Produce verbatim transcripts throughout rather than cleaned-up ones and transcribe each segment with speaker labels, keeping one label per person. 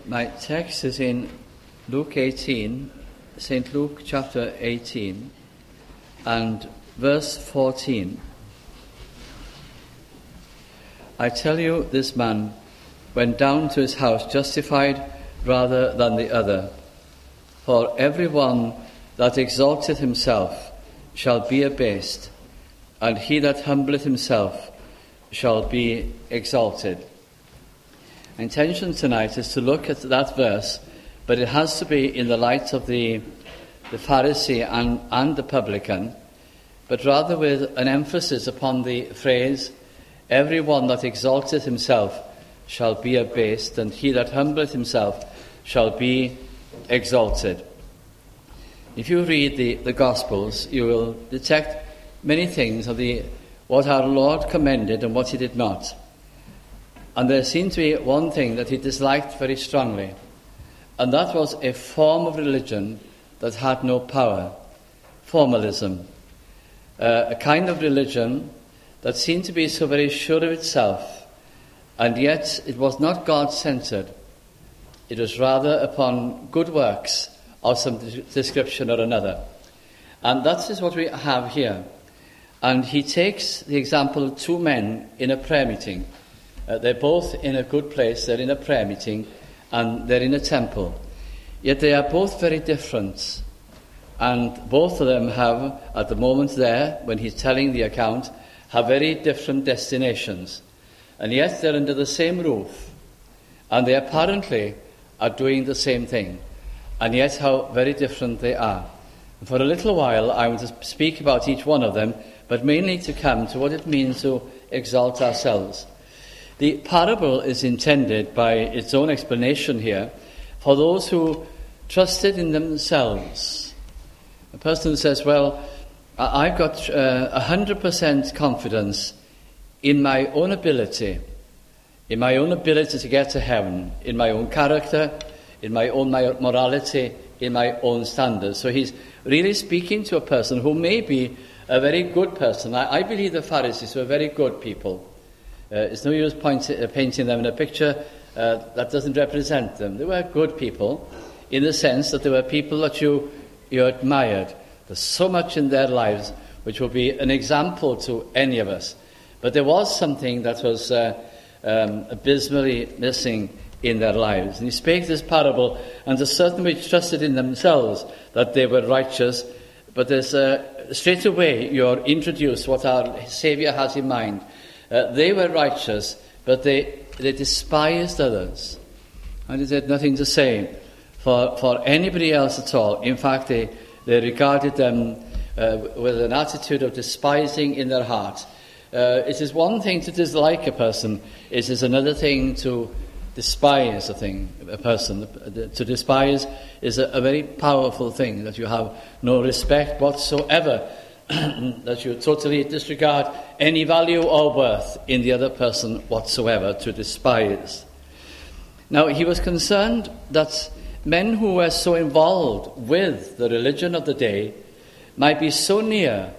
Speaker 1: My text is in Luke eighteen, Saint Luke chapter eighteen, and verse fourteen. I tell you, this man went down to his house justified rather than the other. For every one that exalteth himself shall be abased, and he that humbleth himself shall be exalted. My intention tonight is to look at that verse, but it has to be in the light of the, the Pharisee and, and the publican, but rather with an emphasis upon the phrase, every one that exalteth himself shall be abased, and he that humbleth himself shall be exalted. If you read the, the Gospels, you will detect many things of the what our Lord commended and what he did not. And there seemed to be one thing that he disliked very strongly, and that was a form of religion that had no power, formalism, uh, a kind of religion that seemed to be so very sure of itself, and yet it was not God-centered. It was rather upon good works of some description or another. And that is what we have here. And he takes the example of two men in a prayer meeting. Uh, they're both in a good place, they're in a prayer meeting, and they're in a temple. Yet they are both very different. And both of them have, at the moment there, when he's telling the account, have very different destinations. And yet they're under the same roof. And they apparently are doing the same thing. And yet how very different they are. And for a little while I want to speak about each one of them, but mainly to come to what it means to exalt ourselves. The parable is intended, by its own explanation here, for those who trusted in themselves. A person says, well, I've got uh, one hundred percent confidence in my own ability, in my own ability to get to heaven, in my own character, in my own morality, in my own standards. So he's really speaking to a person who may be a very good person. I, I believe the Pharisees were very good people. Uh, it's no use point, uh, painting them in a picture uh, that doesn't represent them. They were good people in the sense that they were people that you, you admired. There's so much in their lives which will be an example to any of us. But there was something that was uh, um, abysmally missing in their lives. And he spake this parable unto certain which trusted in themselves that they were righteous. But there's uh, straight away you're introduced what our Saviour has in mind. Uh, they were righteous, but they, they despised others. And they had nothing to say for, for anybody else at all. In fact, they, they regarded them uh, with an attitude of despising in their heart. Uh, it is one thing to dislike a person. It is another thing to despise a thing, a person. To despise is a, a very powerful thing, that you have no respect whatsoever, that you totally disregard any value or worth in the other person whatsoever, to despise. Now, he was concerned that men who were so involved with the religion of the day might be so near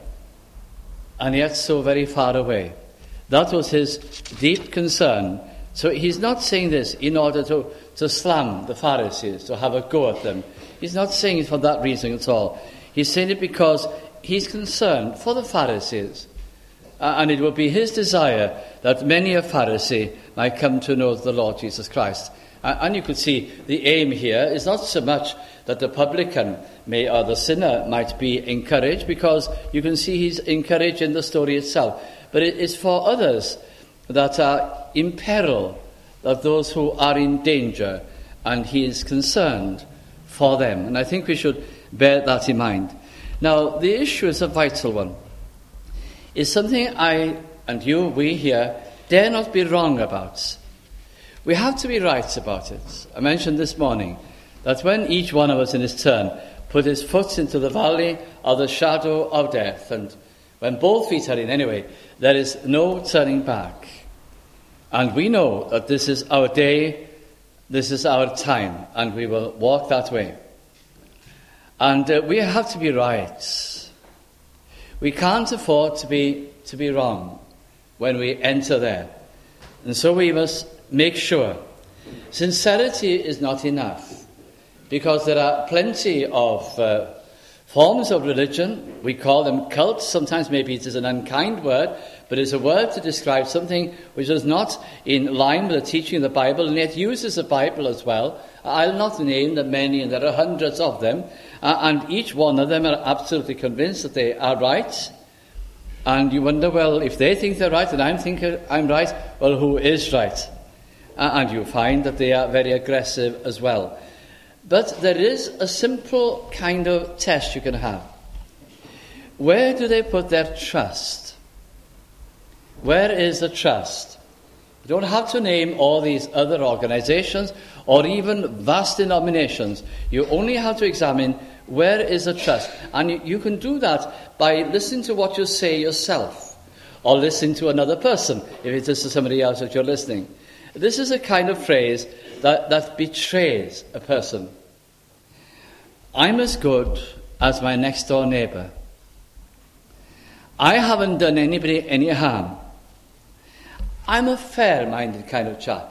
Speaker 1: and yet so very far away. That was his deep concern. So he's not saying this in order to, to slam the Pharisees, to have a go at them. He's not saying it for that reason at all. He's saying it because he's concerned for the Pharisees. Uh, and it will be his desire that many a Pharisee might come to know the Lord Jesus Christ. Uh, and you could see the aim here is not so much that the publican may, or the sinner might be encouraged, because you can see he's encouraged in the story itself. But it is for others that are in peril, that those who are in danger, and he is concerned for them. And I think we should bear that in mind. Now, the issue is a vital one. It's something I and you, we here, dare not be wrong about. We have to be right about it. I mentioned this morning that when each one of us in his turn put his foot into the valley of the shadow of death, and when both feet are in anyway, there is no turning back. And we know that this is our day, this is our time, and we will walk that way. And uh, we have to be right. We can't afford to be to be wrong when we enter there. And so we must make sure Sincerity is not enough, because there are plenty of uh, forms of religion. We call them cults. Sometimes maybe it is an unkind word, but it's a word to describe something which is not in line with the teaching of the Bible, and yet uses the Bible as well. I'll not name the many, and there are hundreds of them, uh, and each one of them are absolutely convinced that they are right. And you wonder, well, if they think they're right and I'm thinking I'm right, well, who is right? Uh, and you find that they are very aggressive as well. But there is a simple kind of test you can have. Where do they put their trust? Where is the trust? You don't have to name all these other organizations or even vast denominations. You only have to examine where is the trust. And you, you can do that by listening to what you say yourself, or listening to another person, if it is to somebody else that you're listening. This is a kind of phrase that, that betrays a person. I'm as good as my next door neighbour. I haven't done anybody any harm. I'm a fair-minded kind of chap.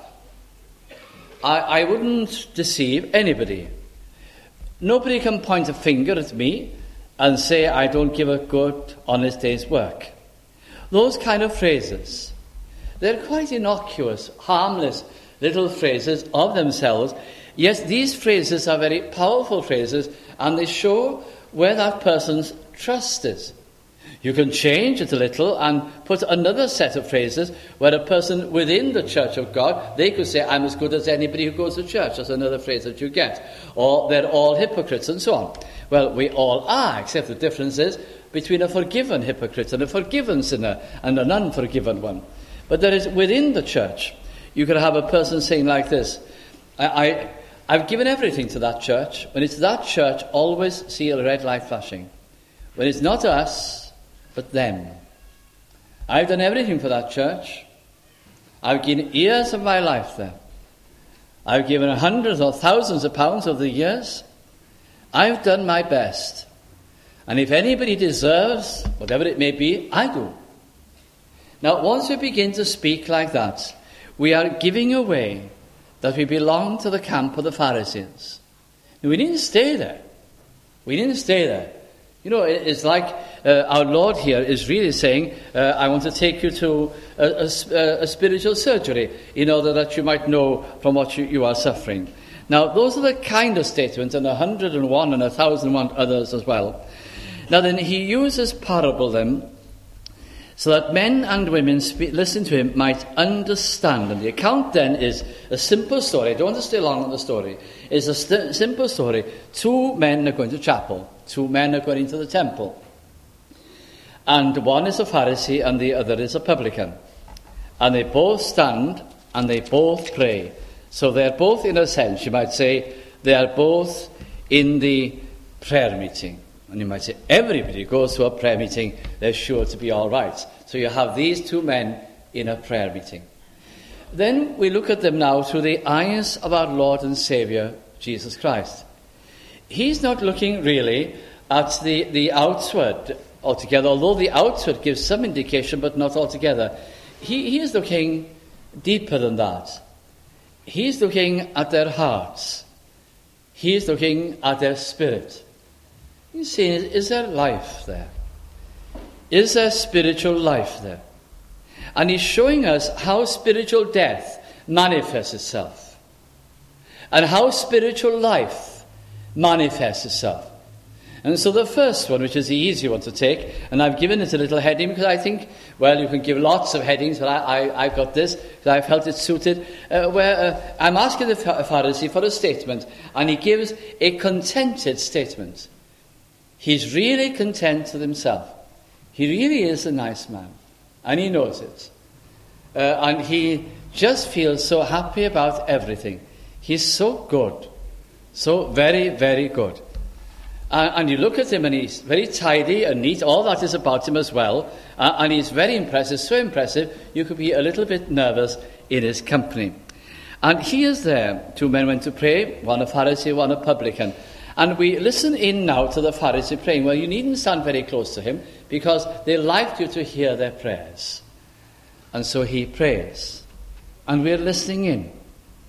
Speaker 1: I, I wouldn't deceive anybody. Nobody can point a finger at me and say I don't give a good, honest day's work. Those kind of phrases, they're quite innocuous, harmless little phrases of themselves. Yes, these phrases are very powerful phrases, and they show where that person's trust is. You can change it a little and put another set of phrases where a person within the church of God, they could say, I'm as good as anybody who goes to church. That's another phrase that you get. Or they're all hypocrites and so on. Well, we all are, except the difference is between a forgiven hypocrite and a forgiven sinner and an unforgiven one. But there is, within the church, you could have a person saying like this, I, I, I've given everything to that church. When it's that church, always see a red light flashing. When it's not us, but them. I've done everything for that church. I've given years of my life there. I've given hundreds or thousands of pounds over the years. I've done my best. And if anybody deserves, whatever it may be, I do. Now, once we begin to speak like that, we are giving away that we belong to the camp of the Pharisees. Now, we didn't stay there. We didn't stay there. You know, it's like uh, our Lord here is really saying, uh, I want to take you to a, a, a spiritual surgery in order that you might know from what you, you are suffering. Now, those are the kind of statements, and a hundred and one and a thousand and one others as well. Now then, he uses parable then, so that men and women spe- listen to him might understand. And the account then is a simple story. I don't want to stay long on the story. It's a st- simple story. Two men are going to chapel. Two men are going into the temple. And one is a Pharisee and the other is a publican. And they both stand and they both pray. So they're both, in a sense, you might say, they are both in the prayer meeting. And you might say, everybody goes to a prayer meeting, they're sure to be all right. So you have these two men in a prayer meeting. Then we look at them now through the eyes of our Lord and Saviour, Jesus Christ. He's not looking really at the, the outward altogether, although the outward gives some indication, but not altogether. He, he is looking deeper than that. He's looking at their hearts. He's looking at their spirit. You see, is there life there? Is there spiritual life there? And he's showing us how spiritual death manifests itself. And how spiritual life manifests itself. And so the first one, which is the easy one to take, and I've given it a little heading because I think, well, you can give lots of headings, but I, I, I've got this because I felt it suited, uh, where uh, I'm asking the Pharisee for a statement, and he gives a contented statement. He's really content with himself. He really is a nice man, and he knows it. Uh, and he just feels so happy about everything. He's so good, so very, very good. Uh, and you look at him, and he's very tidy and neat. All that is about him as well. Uh, and he's very impressive, so impressive, you could be a little bit nervous in his company. And he is there. Two men went to pray, one a Pharisee, one a publican. And we listen in now to the Pharisee praying. Well, you needn't stand very close to him because they liked you to hear their prayers. And so he prays. And we're listening in.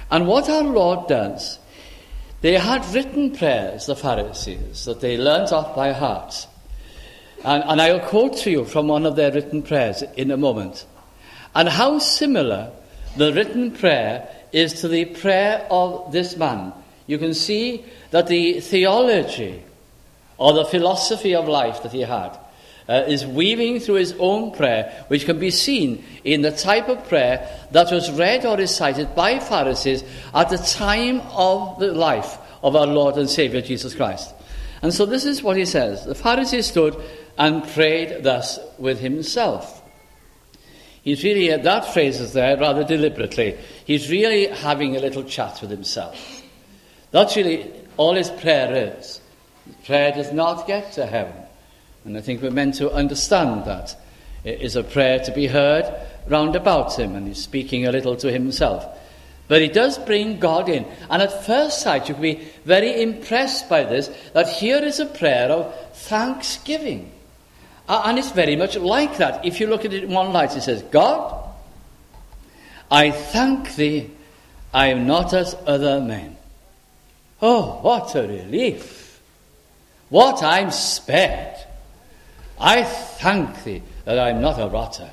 Speaker 1: And what our Lord does, they had written prayers, the Pharisees, that they learnt off by heart. And, and I'll quote to you from one of their written prayers in a moment. And how similar the written prayer is to the prayer of this man. You can see that the theology or the philosophy of life that he had uh, is weaving through his own prayer, which can be seen in the type of prayer that was read or recited by Pharisees at the time of the life of our Lord and Saviour Jesus Christ. And so this is what he says. The Pharisee stood and prayed thus with himself. He's really, that phrase is there rather deliberately. He's really having a little chat with himself. That's really all his prayer is. Prayer does not get to heaven. And I think we're meant to understand that. It is a prayer to be heard round about him, and he's speaking a little to himself. But he does bring God in. And at first sight, you can be very impressed by this, that here is a prayer of thanksgiving. And it's very much like that. If you look at it in one light, it says, God, I thank thee, I am not as other men. Oh, what a relief. What I'm spared. I thank thee that I'm not a rotter.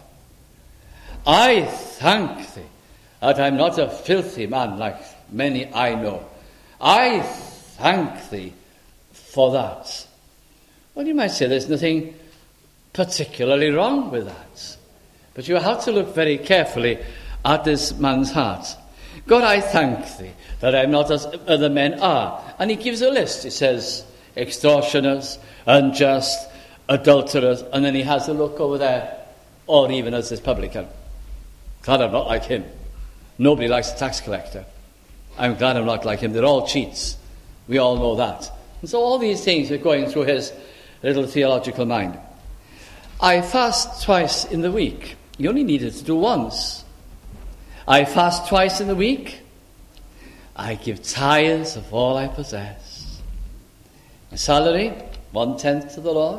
Speaker 1: I thank thee that I'm not a filthy man like many I know. I thank thee for that. Well, you might say there's nothing particularly wrong with that. But you have to look very carefully at this man's heart. God, I thank thee that I'm not as other men are. And he gives a list. He says, extortioners, unjust, adulterers, and then he has a look over there, or even as this publican. Glad I'm not like him. Nobody likes a tax collector. I'm glad I'm not like him. They're all cheats. We all know that. And so all these things are going through his little theological mind. I fast twice in the week. You only needed to do once. I fast twice in the week. I give tithes of all I possess. My salary, one-tenth to the Lord.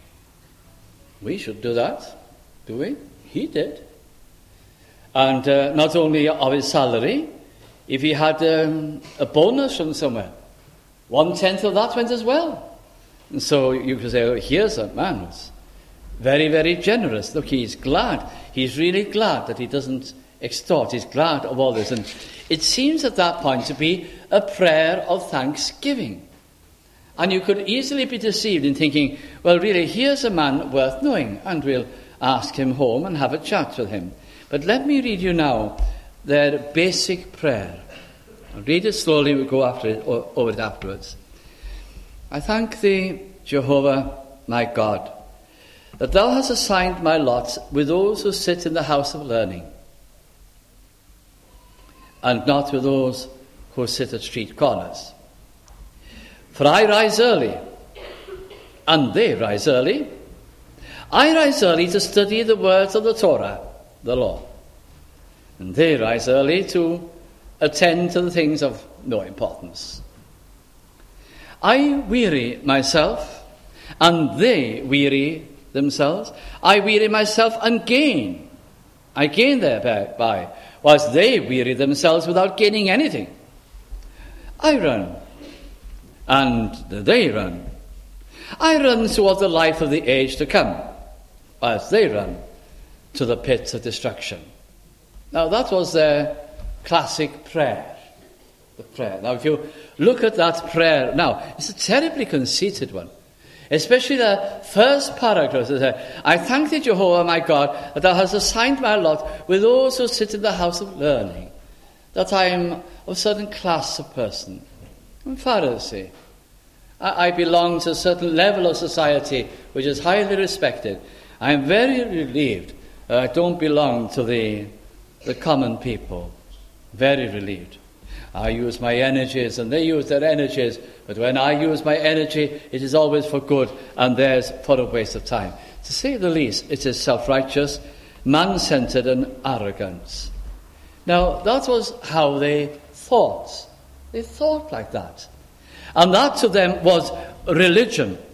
Speaker 1: We should do that, do we? He did. And uh, not only of his salary, if he had um, a bonus from somewhere, one-tenth of that went as well. And so you could say, oh, here's a man who's very, very generous. Look, he's glad. He's really glad that he doesn't extort. He's glad of all this. And it seems at that point to be a prayer of thanksgiving. And you could easily be deceived in thinking, well, really, here's a man worth knowing, and we'll ask him home and have a chat with him. But let me read you now their basic prayer. I'll read it slowly, we'll go after it, over it afterwards. I thank thee, Jehovah, my God, that thou hast assigned my lot with those who sit in the house of learning, and not with those who sit at street corners. For I rise early, and they rise early. I rise early to study the words of the Torah, the law. And they rise early to attend to the things of no importance. I weary myself, and they weary themselves. I weary myself and gain. I gain thereby, whilst they weary themselves without gaining anything. I run, and they run. I run toward the life of the age to come, whilst they run to the pits of destruction. Now that was their classic prayer. The prayer. Now if you look at that prayer, now it's a terribly conceited one. Especially the first paragraph. I thank thee, Jehovah, my God, that thou hast assigned my lot with those who sit in the house of learning, that I am of a certain class of person. I'm Pharisee. I, I belong to a certain level of society which is highly respected. I am very relieved that I don't belong to the, the common people. Very relieved. I use my energies and they use their energies, but when I use my energy, it is always for good and theirs for a waste of time. To say the least, it is self-righteous, man-centered and arrogant. Now, that was how they thought. They thought like that. And that to them was religion.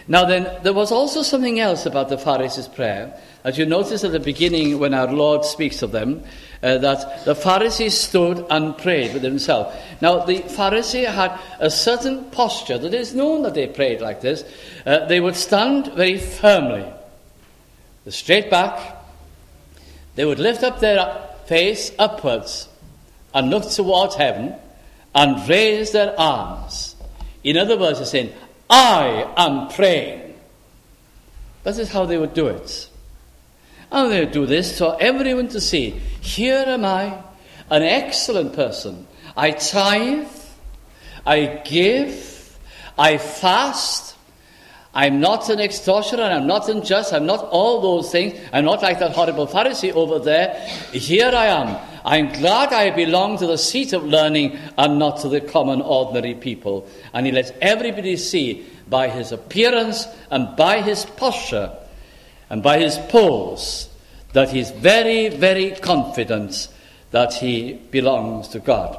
Speaker 1: Now then, there was also something else about the Pharisees' prayer. As you notice at the beginning when our Lord speaks of them, uh, that the Pharisees stood and prayed with himself. Now, the Pharisee had a certain posture that is known that they prayed like this. Uh, they would stand very firmly, straight back. They would lift up their face upwards and look towards heaven and raise their arms. In other words, they're saying, I am praying. This is how they would do it. And they would do this for everyone to see. Here am I, an excellent person. I tithe, I give, I fast. I'm not an extortioner, I'm not unjust, I'm not all those things. I'm not like that horrible Pharisee over there. Here I am. I'm glad I belong to the seat of learning and not to the common ordinary people. And he lets everybody see by his appearance and by his posture and by his pose that he's very, very confident that he belongs to God.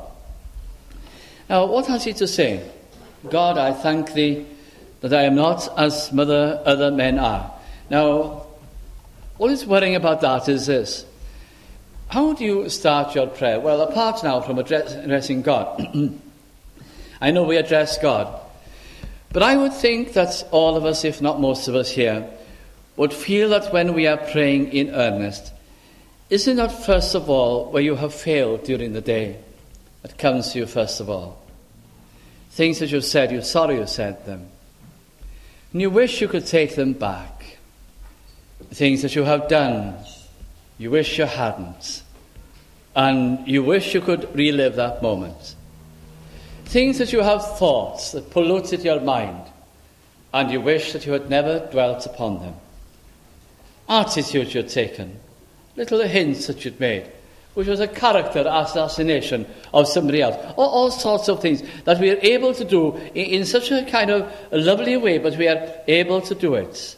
Speaker 1: Now, what has he to say? God, I thank thee that I am not as other, other men are. Now, what is worrying about that is this. How do you start your prayer? Well, apart now from address, addressing God, I know we address God, but I would think that all of us, if not most of us here, would feel that when we are praying in earnest, is it not first of all where you have failed during the day that comes to you first of all? Things that you've said, you're sorry you said them, and you wish you could take them back. Things that you have done, you wish you hadn't. And you wish you could relive that moment. Things that you have thought that polluted your mind, and you wish that you had never dwelt upon them. Attitudes you'd taken, little hints that you'd made, which was a character assassination of somebody else. All, all sorts of things that we are able to do in, in such a kind of a lovely way, but we are able to do it.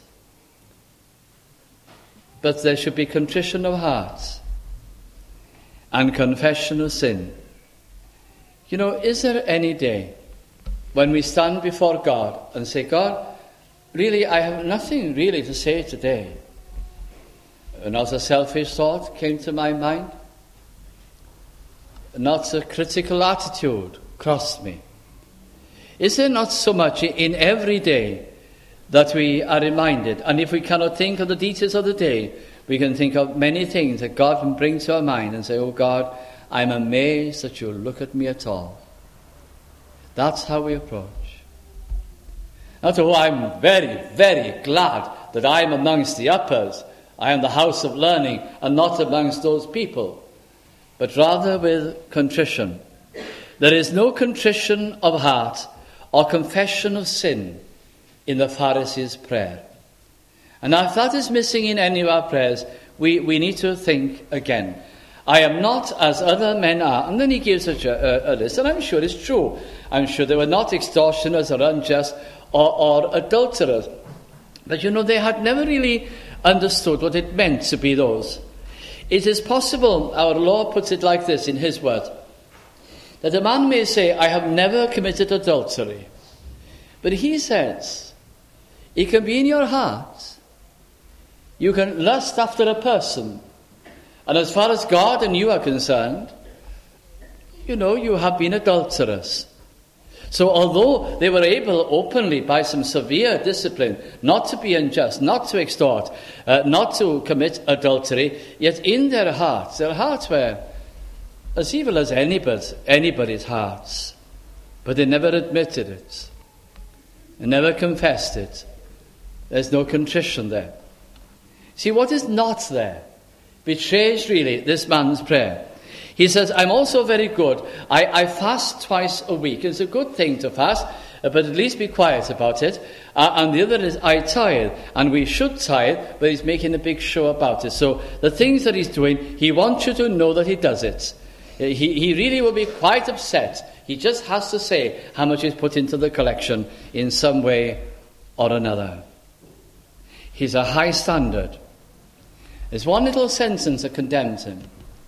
Speaker 1: But there should be contrition of heart and confession of sin. You know, is there any day when we stand before God and say, God, really, I have nothing really to say today? Not a selfish thought came to my mind. Not a critical attitude crossed me. Is there not so much in every day that we are reminded, and if we cannot think of the details of the day, we can think of many things that God can bring to our mind and say, oh God, I'm amazed that you look at me at all. That's how we approach. Not, oh, I'm very, very glad that I'm amongst the uppers. I am the house of learning and not amongst those people. But rather with contrition. There is no contrition of heart or confession of sin in the Pharisees' prayer. And if that is missing in any of our prayers, we, we need to think again. I am not as other men are. And then he gives a, a, a list, and I'm sure it's true. I'm sure they were not extortioners or unjust or, or adulterers. But you know, they had never really understood what it meant to be those. It is possible, our Lord puts it like this in his word, that a man may say, I have never committed adultery. But he says, it can be in your heart. You can lust after a person. And as far as God and you are concerned, you know, you have been adulterous. So although they were able openly by some severe discipline not to be unjust, not to extort, uh, not to commit adultery, yet in their hearts, their hearts were as evil as anybody's, anybody's hearts. But they never admitted it. They never confessed it. There's no contrition there. See, what is not there betrays really this man's prayer. He says, I'm also very good. I, I fast twice a week. It's a good thing to fast, but at least be quiet about it. Uh, and the other is, I tithe. And we should tithe, but he's making a big show about it. So the things that he's doing, he wants you to know that he does it. He, he really will be quite upset. He just has to say how much he's put into the collection in some way or another. He's a high standard. There's one little sentence that condemns him.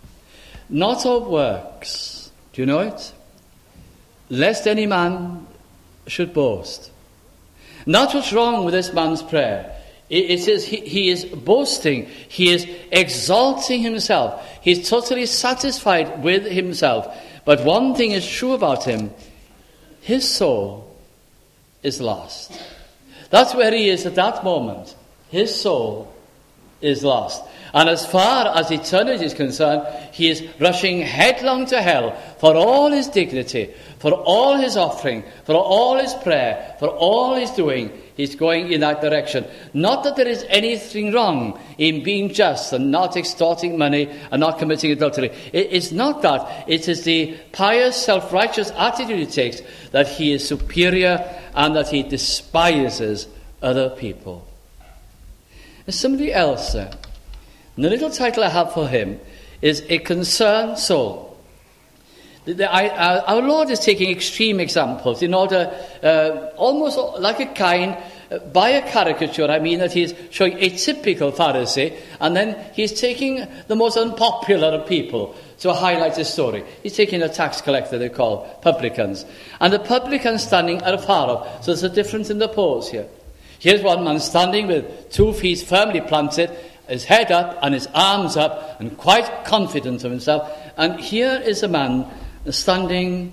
Speaker 1: Not of works. Do you know it? Lest any man should boast. And that's what's wrong with this man's prayer. It, it says he, he is boasting, he is exalting himself, he's totally satisfied with himself. But one thing is true about him, his soul is lost. That's where he is at that moment. His soul is lost. And as far as eternity is concerned, he is rushing headlong to hell for all his dignity, for all his offering, for all his prayer, for all his doing. He's going in that direction. Not that there is anything wrong in being just and not extorting money and not committing adultery. It's not that. It is the pious, self-righteous attitude he takes, that he is superior and that he despises other people. There's somebody else there. And the little title I have for him is A Concerned Soul. The, the, I, uh, our Lord is taking extreme examples in order, uh, almost like a kind, uh, by a caricature, I mean that he's showing a typical Pharisee, and then he's taking the most unpopular of people to highlight his story. He's taking a tax collector they call publicans. And the publicans standing are far off, so there's a difference in the pose here. Here's one man standing with two feet firmly planted, his head up and his arms up, and quite confident of himself. And here is a man standing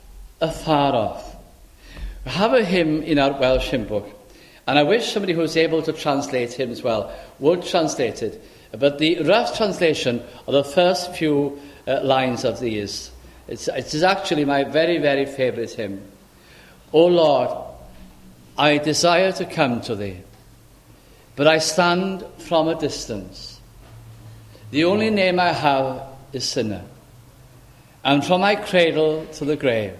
Speaker 1: afar off. We have a hymn in our Welsh hymn book, and I wish somebody who was able to translate hymn as well would translate it. But the rough translation of the first few uh, lines of these, it's, it is actually my very, very favourite hymn. O Lord, I desire to come to thee, but I stand from a distance. The only name I have is sinner. And from my cradle to the grave,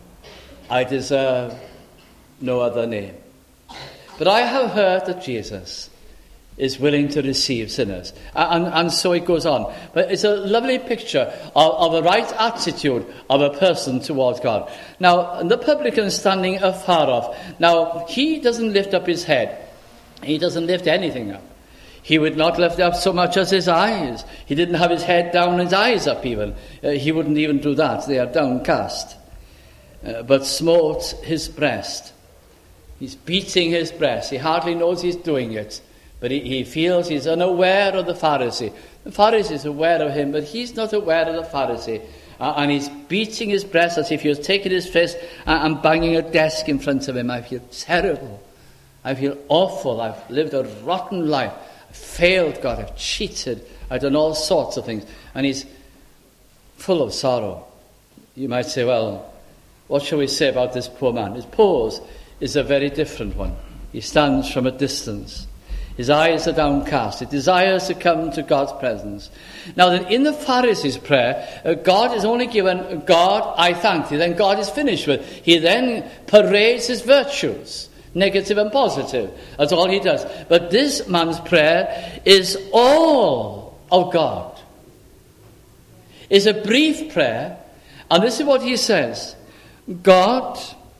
Speaker 1: I deserve no other name. But I have heard that Jesus is willing to receive sinners. And, and so it goes on. But it's a lovely picture of, of the right attitude of a person towards God. Now, the publican standing afar off. Now, he doesn't lift up his head. He doesn't lift anything up. He would not lift up so much as his eyes. He didn't have his head down and his eyes up even. Uh, he wouldn't even do that. They are downcast. Uh, but smote his breast. He's beating his breast. He hardly knows he's doing it. But he, he feels he's unaware of the Pharisee. The Pharisee is aware of him, but he's not aware of the Pharisee. Uh, and he's beating his breast as if he was taking his fist and, and banging a desk in front of him. I feel terrible. I feel awful. I've lived a rotten life. I've failed God. I've cheated. I've done all sorts of things. And he's full of sorrow. You might say, well, what shall we say about this poor man? His pose is a very different one. He stands from a distance. His eyes are downcast. He desires to come to God's presence. Now then, in the Pharisee's prayer, uh, God is only given, God, I thank thee. Then God is finished with. He then parades his virtues, negative and positive. That's all he does. But this man's prayer is all of God. It's a brief prayer, and this is what he says. God,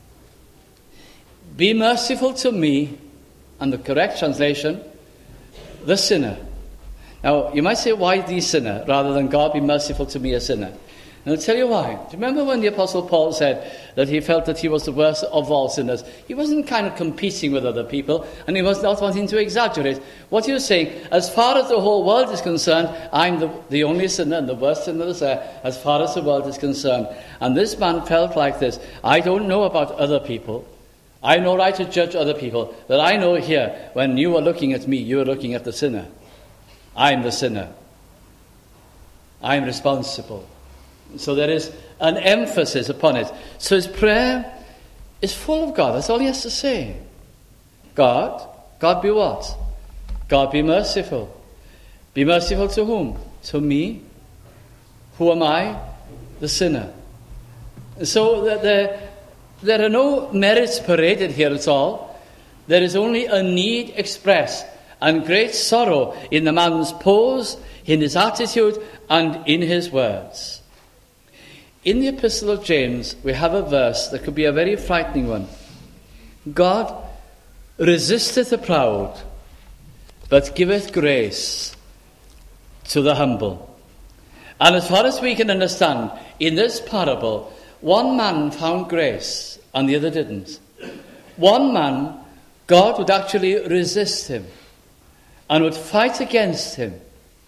Speaker 1: be merciful to me, and the correct translation, the sinner. Now, you might say, why the sinner, rather than God be merciful to me, a sinner? And I'll tell you why. Do you remember when the Apostle Paul said that he felt that he was the worst of all sinners? He wasn't kind of competing with other people, and he was not wanting to exaggerate. What he was saying, as far as the whole world is concerned, I'm the, the only sinner and the worst sinner that's there, as far as the world is concerned. And this man felt like this. I don't know about other people. I have no right to judge other people, but I know here, when you are looking at me, you are looking at the sinner. I'm the sinner. I'm responsible. So there is an emphasis upon it. So his prayer is full of God. That's all he has to say. God, God be what? God be merciful. Be merciful to whom? To me. Who am I? The sinner. So that the There are no merits paraded here at all. There is only a need expressed and great sorrow in the man's pose, in his attitude, and in his words. In the Epistle of James, we have a verse that could be a very frightening one. God resisteth the proud, but giveth grace to the humble. And as far as we can understand, in this parable, one man found grace and the other didn't. One man God would actually resist him and would fight against him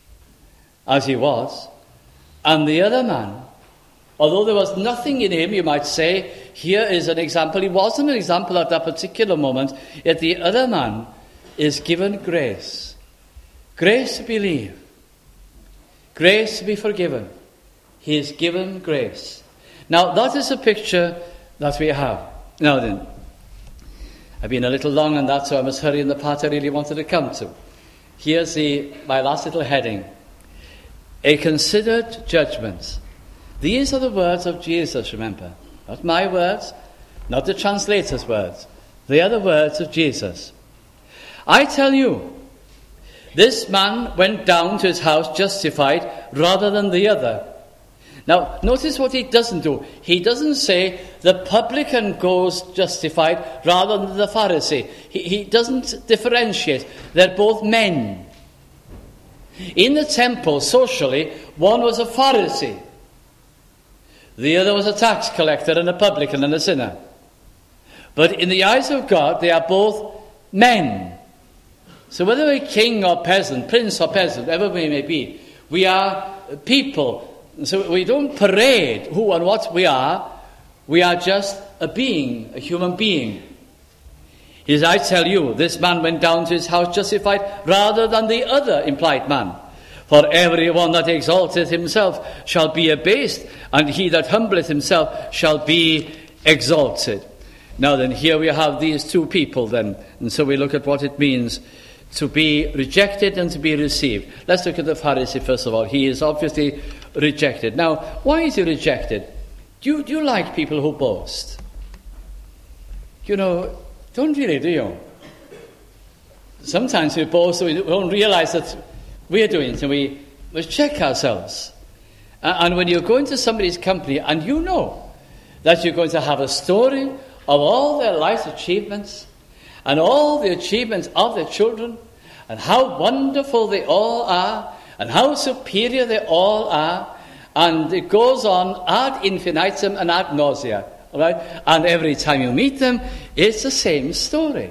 Speaker 1: as he was. And the other man, although there was nothing in him, you might say, here is an example. He wasn't an example at that particular moment, yet the other man is given grace. Grace to believe. Grace to be forgiven. He is given grace. Now, that is a picture that we have. Now then, I've been a little long on that, so I must hurry in the part I really wanted to come to. Here's the my last little heading. A considered judgment. These are the words of Jesus, remember. Not my words, not the translator's words. They are the words of Jesus. I tell you, this man went down to his house justified rather than the other. Now, notice what he doesn't do. He doesn't say the publican goes justified rather than the Pharisee. He, he doesn't differentiate. They're both men. In the temple, socially, one was a Pharisee. The other was a tax collector and a publican and a sinner. But in the eyes of God, they are both men. So whether we're king or peasant, prince or peasant, whatever we may be, we are people. So we don't parade who and what we are. We are just a being, a human being. He says, I tell you, this man went down to his house justified rather than the other implied man. For everyone that exalteth himself shall be abased, and he that humbleth himself shall be exalted. Now then, here we have these two people then. And so we look at what it means to be rejected and to be received. Let's look at the Pharisee first of all. He is obviously rejected. Now, why is he rejected? Do you, do you like people who boast? You know, don't really, do you? Sometimes we boast, so we don't realize that we're doing it, and we must check ourselves. Uh, and when you go into somebody's company and you know that you're going to have a story of all their life's achievements and all the achievements of their children and how wonderful they all are and how superior they all are, and it goes on ad infinitum and ad nausea, all right? And every time you meet them, it's the same story.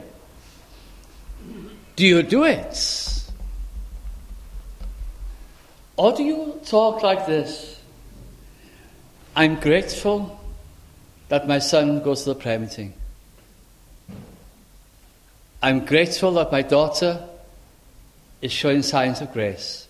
Speaker 1: Do you do it? Or do you talk like this? I'm grateful that my son goes to the prayer meeting. I'm grateful that my daughter is showing signs of grace.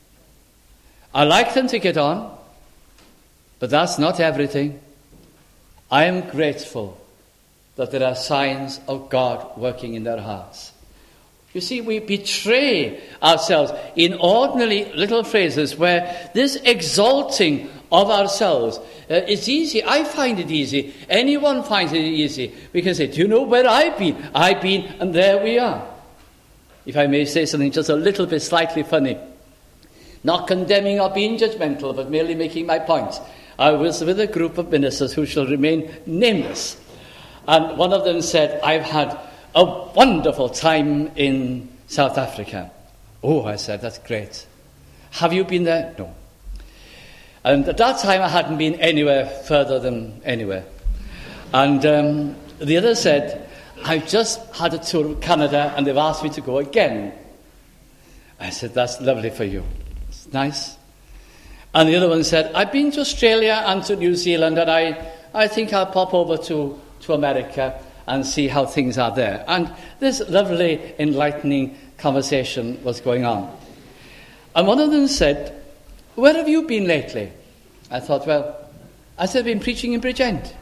Speaker 1: I like them to get on, but that's not everything. I am grateful that there are signs of God working in their hearts. You see, we betray ourselves in ordinary little phrases where this exalting of ourselves uh, is easy. I find it easy. Anyone finds it easy. We can say, do you know where I've been? I've been, and there we are. If I may say something just a little bit slightly funny, not condemning or being judgmental, but merely making my point. I was with a group of ministers who shall remain nameless. And one of them said, I've had a wonderful time in South Africa. Oh, I said, that's great. Have you been there? No. And at that time, I hadn't been anywhere further than anywhere. And um, the other said, I've just had a tour of Canada and they've asked me to go again. I said, that's lovely for you. It's nice. And the other one said, I've been to Australia and to New Zealand, and I, I think I'll pop over to, to America and see how things are there. And this lovely, enlightening conversation was going on. And one of them said, where have you been lately? I thought, well, I said, I've been preaching in Bridgend.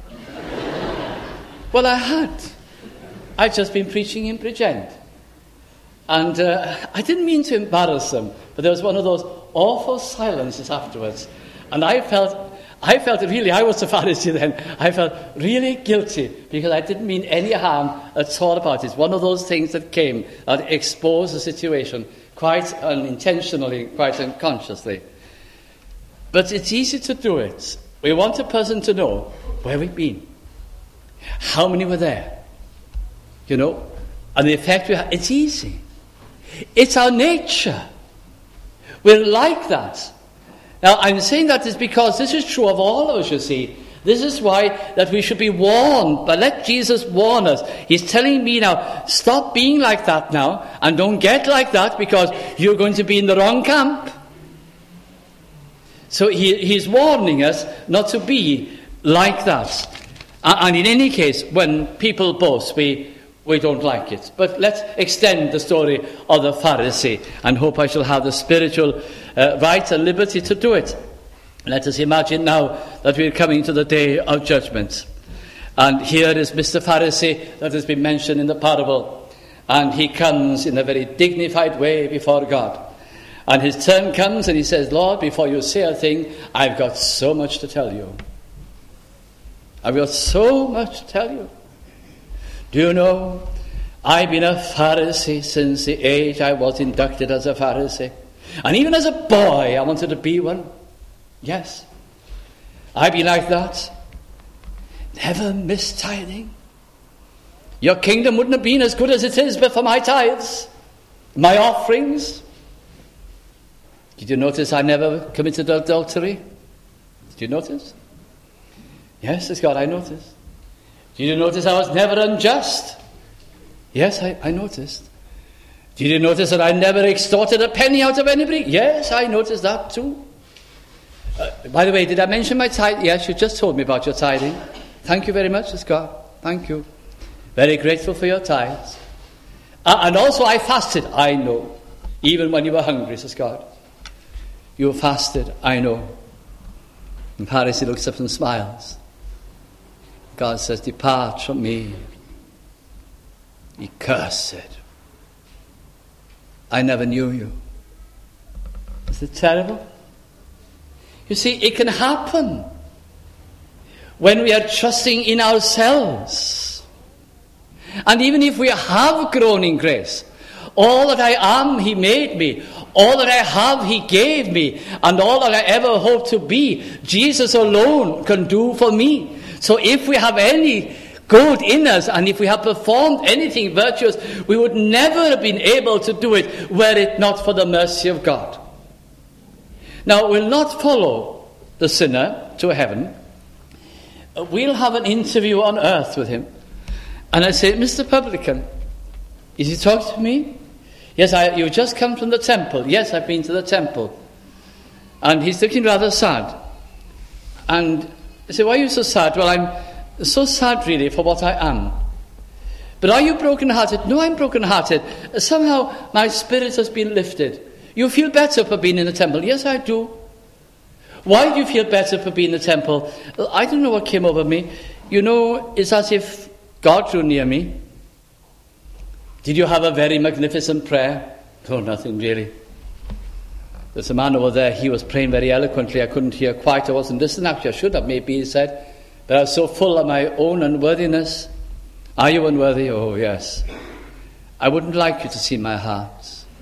Speaker 1: Well, I had. I'd just been preaching in Bridgend. And uh, I didn't mean to embarrass them, but there was one of those awful silences afterwards. And I felt I felt really, I was a Pharisee then, I felt really guilty because I didn't mean any harm at all about it. One of those things that came that exposed the situation quite unintentionally, quite unconsciously. But it's easy to do it. We want a person to know where we've been, how many were there, you know, and the effect we have. It's easy. It's our nature. We're like that. Now, I'm saying that is because this is true of all of us, you see, This is why that we should be warned, but let Jesus warn us. He's telling me now, stop being like that now, and don't get like that, because you're going to be in the wrong camp. So he, he's warning us not to be like that. And in any case, when people boast, we, we don't like it. But let's extend the story of the Pharisee, and hope I shall have the spiritual uh, right and liberty to do it. Let us imagine now that we're coming to the day of judgment. And here is Mister Pharisee that has been mentioned in the parable. And he comes in a very dignified way before God. And his turn comes and he says, Lord, before you say a thing, I've got so much to tell you. I've got so much to tell you. Do you know, I've been a Pharisee since the age I was inducted as a Pharisee. And even as a boy, I wanted to be one. Yes, I'd be like that. Never miss tithing. Your kingdom wouldn't have been as good as it is but for my tithes, my offerings. Did you notice I never committed adultery? Did you notice? Yes, as God, I noticed. Did you notice I was never unjust? Yes, I, I noticed. Did you notice that I never extorted a penny out of anybody? Yes, I noticed that too. Uh, by the way, did I mention my tithe? Yes, you just told me about your tithing. Thank you very much, Scott. Thank you. Very grateful for your tithes. Uh, and also I fasted. I know. Even when you were hungry, Scott. You fasted. I know. And Pharisee looks up and smiles. God says, depart from me, ye cursed. I never knew you. Is it terrible? You see, it can happen when we are trusting in ourselves. And even if we have grown in grace, all that I am, he made me. All that I have, he gave me. And all that I ever hope to be, Jesus alone can do for me. So if we have any good in us, and if we have performed anything virtuous, we would never have been able to do it were it not for the mercy of God. Now, we'll not follow the sinner to heaven. We'll have an interview on earth with him. And I say, Mister Publican, is he talking to me? Yes, I, you've just come from the temple. Yes, I've been to the temple. And he's looking rather sad. And I say, why are you so sad? Well, I'm so sad really for what I am. But are you broken-hearted? No, I'm broken-hearted. Somehow my spirit has been lifted. You feel better for being in the temple? Yes, I do. Why do you feel better for being in the temple? I don't know what came over me. You know, it's as if God drew near me. Did you have a very magnificent prayer? No, nothing really. There's a man over there, he was praying very eloquently. I couldn't hear quite, I wasn't listening. Actually, I should have, maybe, he said. But I was so full of my own unworthiness. Are you unworthy? Oh, yes. I wouldn't like you to see my heart.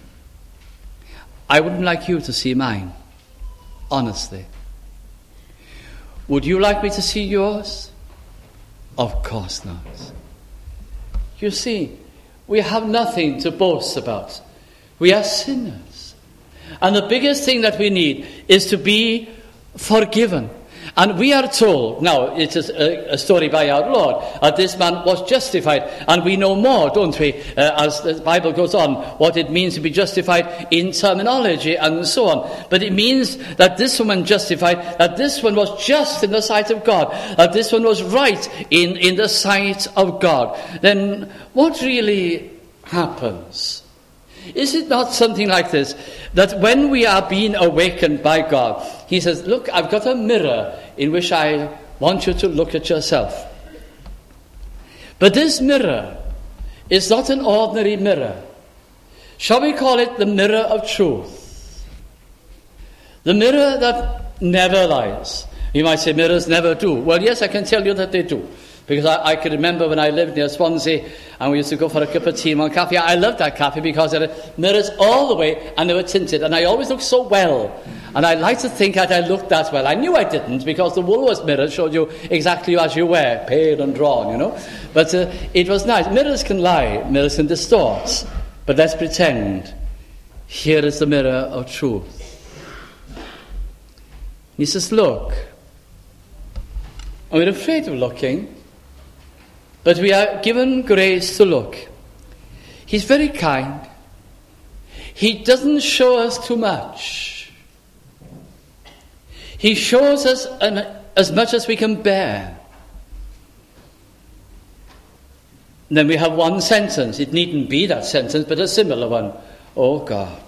Speaker 1: I wouldn't like you to see mine. Honestly. Would you like me to see yours? Of course not. You see, we have nothing to boast about. We are sinners. And the biggest thing that we need is to be forgiven. And we are told, now it is a, a story by our Lord, that this man was justified. And we know more, don't we, uh, as the Bible goes on, what it means to be justified in terminology and so on. But it means that this woman justified, that this one was just in the sight of God, that this one was right in, in the sight of God. Then what really happens? Is it not something like this, that when we are being awakened by God, he says, look, I've got a mirror in which I want you to look at yourself. But this mirror is not an ordinary mirror. Shall we call it the mirror of truth? The mirror that never lies. You might say mirrors never do. Well, yes, I can tell you that they do. Because I, I can remember when I lived near Swansea and we used to go for a cup of tea and one cafe. I loved that cafe because there were mirrors all the way and they were tinted. And I always looked so well. And I like to think that I looked that well. I knew I didn't because the Woolworths mirror showed you exactly as you were, pale and drawn, you know. But uh, it was nice. Mirrors can lie, mirrors can distort. But let's pretend. Here is the mirror of truth. He says, look, And we're afraid of looking, but we are given grace to look. He's very kind. He doesn't show us too much. He shows us an, as much as we can bear. And then we have one sentence. It needn't be that sentence, but a similar one. Oh God,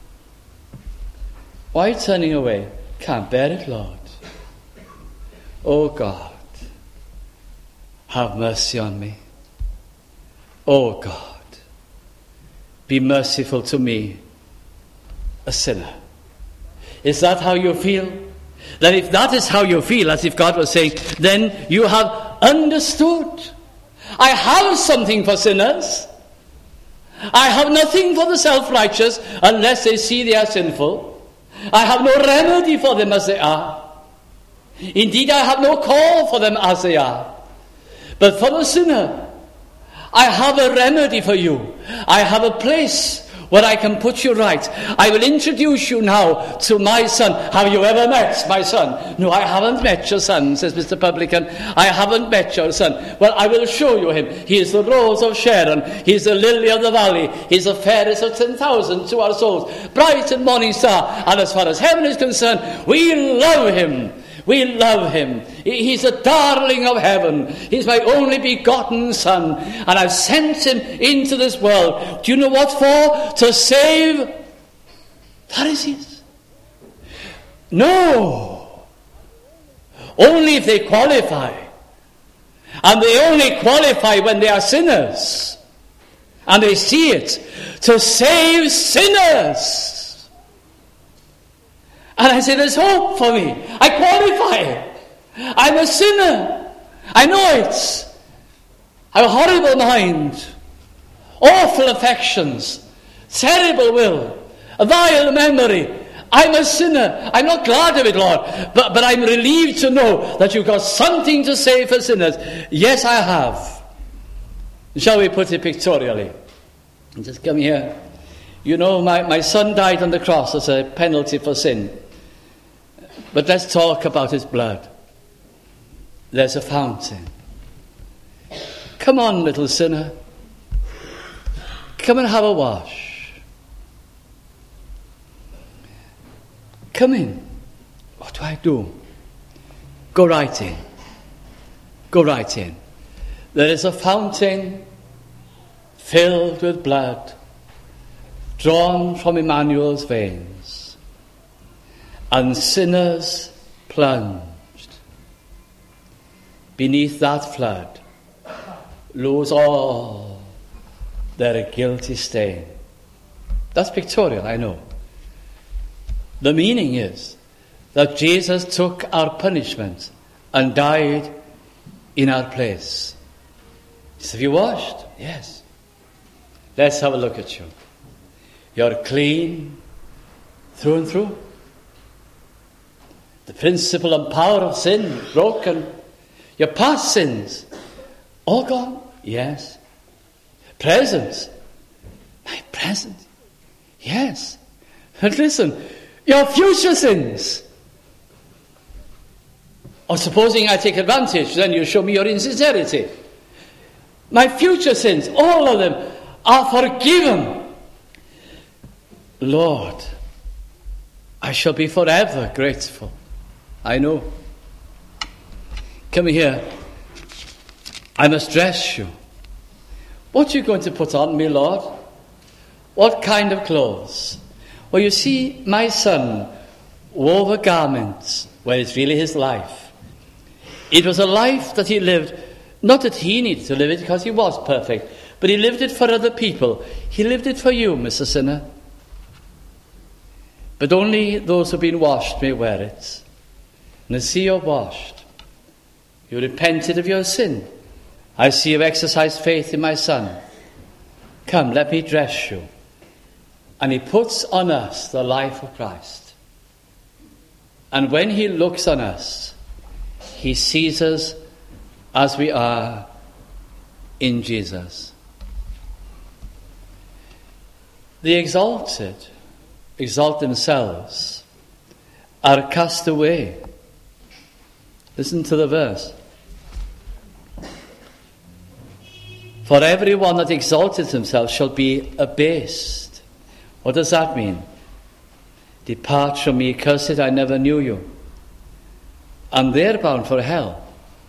Speaker 1: why turning away? Can't bear it, Lord. Oh God, have mercy on me. Oh God, be merciful to me, a sinner. Is that how you feel? Then if that is how you feel, as if God was saying, then you have understood. I have something for sinners. I have nothing for the self-righteous unless they see they are sinful. I have no remedy for them as they are. Indeed, I have no call for them as they are. But for the sinner, I have a remedy for you. I have a place where I can put you right. I will introduce you now to my son. Have you ever met my son? No, I haven't met your son, says Mister Publican. I haven't met your son. Well, I will show you him. He is the rose of Sharon. He is the lily of the valley. He is the fairest of ten thousand to our souls. Bright and morning star. And as far as heaven is concerned, we love him. We love him. He's a darling of heaven. He's my only begotten son. And I've sent him into this world. Do you know what for? To save Pharisees. No. Only if they qualify. And they only qualify when they are sinners. And they see it. To save sinners. And I say, there's hope for me. I qualify. I'm a sinner. I know it. I have a horrible mind. Awful affections. Terrible will. A vile memory. I'm a sinner. I'm not glad of it, Lord. But, but I'm relieved to know that you've got something to say for sinners. Yes, I have. Shall we put it pictorially? Just come here. You know, my, my son died on the cross as a penalty for sin. But let's talk about his blood. There's a fountain. Come on, little sinner. Come and have a wash. Come in. What do I do? Go right in. Go right in. There is a fountain filled with blood, drawn from Emmanuel's veins, and sinners plunged beneath that flood lose all their guilty stain. That's pictorial, I know. The meaning is that Jesus took our punishment and died in our place. Have you washed? Yes. Let's have a look at you. You're clean through and through. The principle and power of sin broken. Your past sins all gone. Yes. Present. My present. Yes. But listen, your future sins. Or supposing I take advantage, then you show me your insincerity. My future sins, all of them, are forgiven. Lord, I shall be forever grateful. I know. Come here. I must dress you. What are you going to put on me, Lord? What kind of clothes? Well, you see, my son wove a garment where it's really his life. It was a life that he lived, not that he needed to live it because he was perfect, but he lived it for other people. He lived it for you, Mister Sinner. But only those who've been washed may wear it. And I see you're washed. You repented of your sin. I see you've exercised faith in my son. Come, let me dress you. And he puts on us the life of Christ. And when he looks on us, he sees us as we are in Jesus. The exalted exalt themselves, are cast away. Listen to the verse. For everyone that exalteth himself shall be abased. What does that mean? Depart from me, cursed, I never knew you. And they're bound for hell.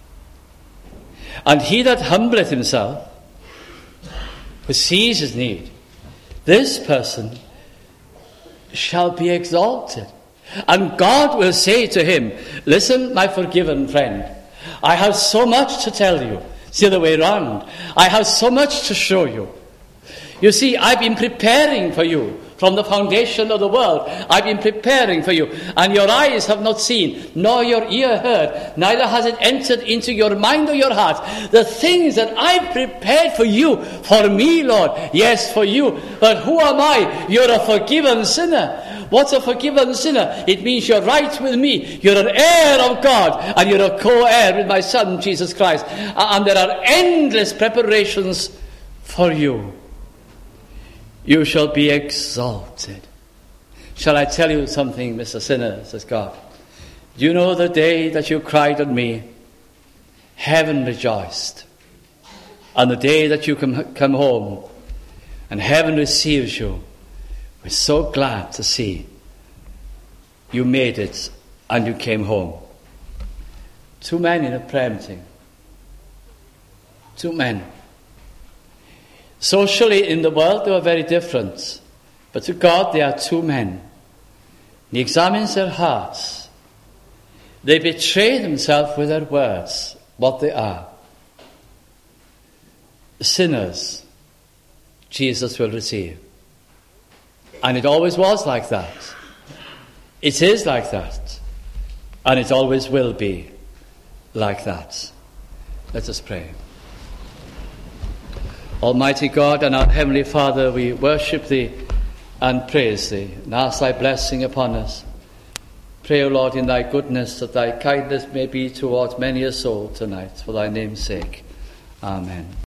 Speaker 1: And he that humbleth himself, who sees his need, this person shall be exalted. And God will say to him, listen, my forgiven friend, I have so much to tell you. It's the other way around. I have so much to show you. You see, I've been preparing for you from the foundation of the world. I've been preparing for you. And your eyes have not seen, nor your ear heard, neither has it entered into your mind or your heart. The things that I've prepared for you, for me, Lord. Yes, for you. But who am I? You're a forgiven sinner. What's a forgiven sinner? It means you're right with me. You're an heir of God. And you're a co-heir with my Son, Jesus Christ. And there are endless preparations for you. You shall be exalted. Shall I tell you something, Mister Sinner, says God. Do you know the day that you cried on me, heaven rejoiced. And the day that you come, come home and heaven receives you, we're so glad to see you made it and you came home. Two men in a prayer meeting. Two men. Socially, in the world, they were very different. But to God, they are two men. He examines their hearts. They betray themselves with their words, what they are. Sinners, Jesus will receive. And it always was like that. It is like that. And it always will be like that. Let us pray. Almighty God and our Heavenly Father, we worship Thee and praise Thee and ask Thy blessing upon us. Pray, O Lord, in Thy goodness that Thy kindness may be towards many a soul tonight, for Thy name's sake. Amen.